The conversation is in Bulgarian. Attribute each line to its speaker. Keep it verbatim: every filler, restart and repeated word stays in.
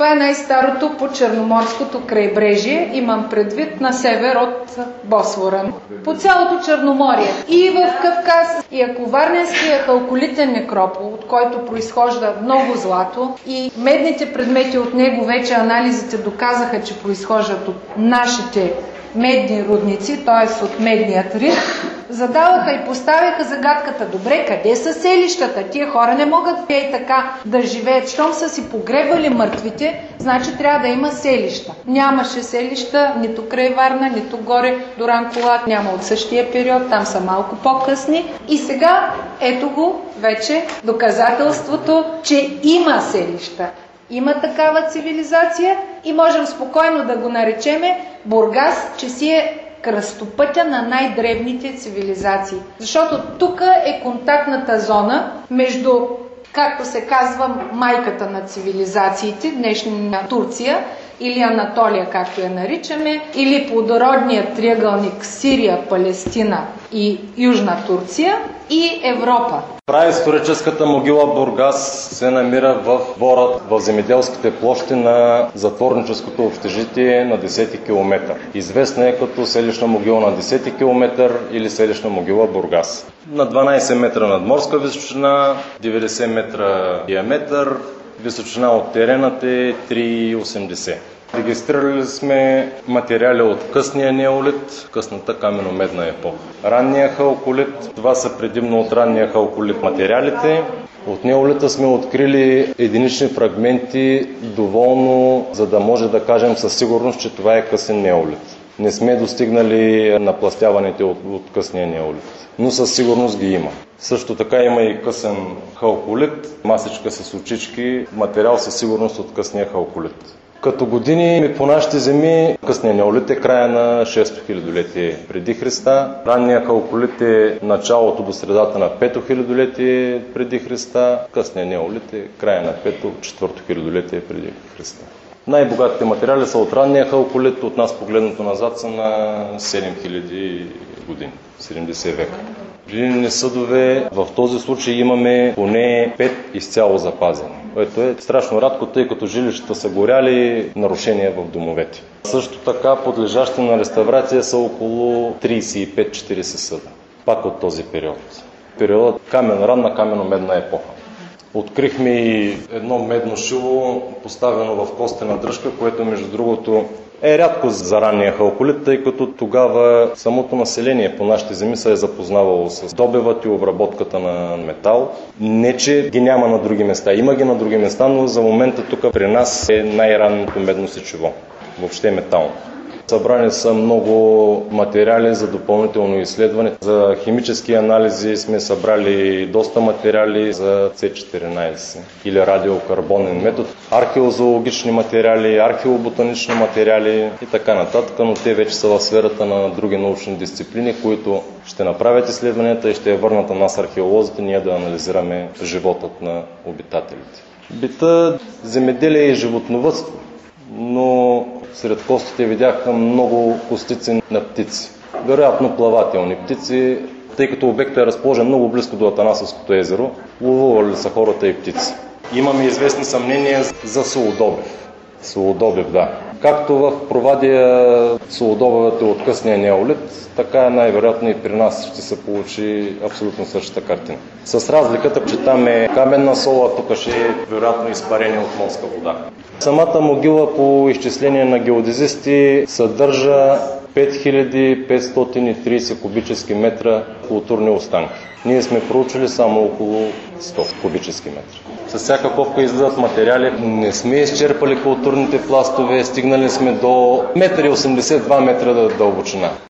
Speaker 1: Това е най-старото по Черноморското крайбрежие, имам предвид на север от Босфора. По цялото Черноморие. И в Кавказ, и Аковарненския халколитен некропол, от който произхожда много злато, и медните предмети от него вече анализите доказаха, че произхождат от нашите медни рудници, т.е. от медния рид, задаваха и поставяха загадката: добре, къде са селищата? Тия хора не могат и така да живеят. Щом са си погребали мъртвите, значи трябва да има селища. Нямаше селища нито край Варна, нито горе до Ранкулак, няма от същия период, там са малко по-късни. И сега ето го вече доказателството, че има селища. Има такава цивилизация и можем спокойно да го наречеме Бургас, че си е кръстопътя на най-древните цивилизации. Защото тук е контактната зона между, както се казва, майката на цивилизациите, днешна Турция, или Анатолия, както я наричаме, или плодородният триъгълник Сирия, Палестина и Южна Турция, и Европа.
Speaker 2: Праисторическата могила Бургас се намира в Борат, в земеделските площи на затворническото общежитие на десети километър. Известна е като селищна могила на десети километър или селищна могила Бургас. На дванадесет метра надморска височина, деветдесет метра диаметър, височина от терената е три цяло осемдесет. Регистрирали сме материали от късния неолит, късната камено-медна епоха. Ранния халколит, това са предимно от ранния халколит материалите. От неолита сме открили единични фрагменти доволно, за да може да кажем със сигурност, че това е късен неолит. Не сме достигнали напластяваните от, от късния неолит, но със сигурност ги има. Също така има и късен халколит, масичка с очички, материал със сигурност от късния халколит. Като години по нашите земи късния неолит е края на шесто хилядолетие преди Христа, ранния халколит е началото до средата на пето хилядолетие преди Христа, късния неолит е края на пето четвърто хилядолетие преди Христа. Най-богатите материали са от ранния халколит, от нас погледнато назад са на седем хиляди години, седемдесет века. Глинени съдове, в този случай имаме поне пет изцяло запазени, което е страшно рядко, тъй като жилищата са горяли, нарушения в домовете. Също така подлежащи на реставрация са около тридесет и пет до четиридесет съда, пак от този период. Периодът камен, ранна камено-медна епоха. Открихме и едно медно шило, поставено в костена дръжка, което между другото е рядко за ранния халколит, тъй като тогава самото население по нашите земи се е запознавало с добивът и обработката на метал. Не, че ги няма на други места. Има ги на други места, но за момента тук при нас е най-ранното медно сечиво, въобще метално. Събрани са много материали за допълнително изследване. За химически анализи сме събрали доста материали за С четиринадесет или радиокарбонен метод, археозоологични материали, археоботанични материали и така нататък, но те вече са в сферата на други научни дисциплини, които ще направят изследванията и ще я върнат на нас археолозите, ние да анализираме животът на обитателите. Бита, земеделие и животновъдство, но сред костите видяха много костици на птици. Вероятно плавателни птици, тъй като обектът е разположен много близко до Атанасовското езеро, ловували са хората и птици. Имаме известни съмнения за солодобив. Солодобив, да. Както в Провадия солодобивът е от късния неолит, така най-вероятно и при нас ще се получи абсолютно същата картина. С разликата, че там е каменна сол, а тук ще е вероятно изпарение от морска вода. Самата могила по изчисление на геодезисти съдържа пет хиляди петстотин и тридесет кубически метра културни останки. Ние сме проучили само около сто кубически метра. С всяка ковка излизат материали. Не сме изчерпали културните пластове, стигнали сме до едно цяло осемдесет и два метра дълбочина.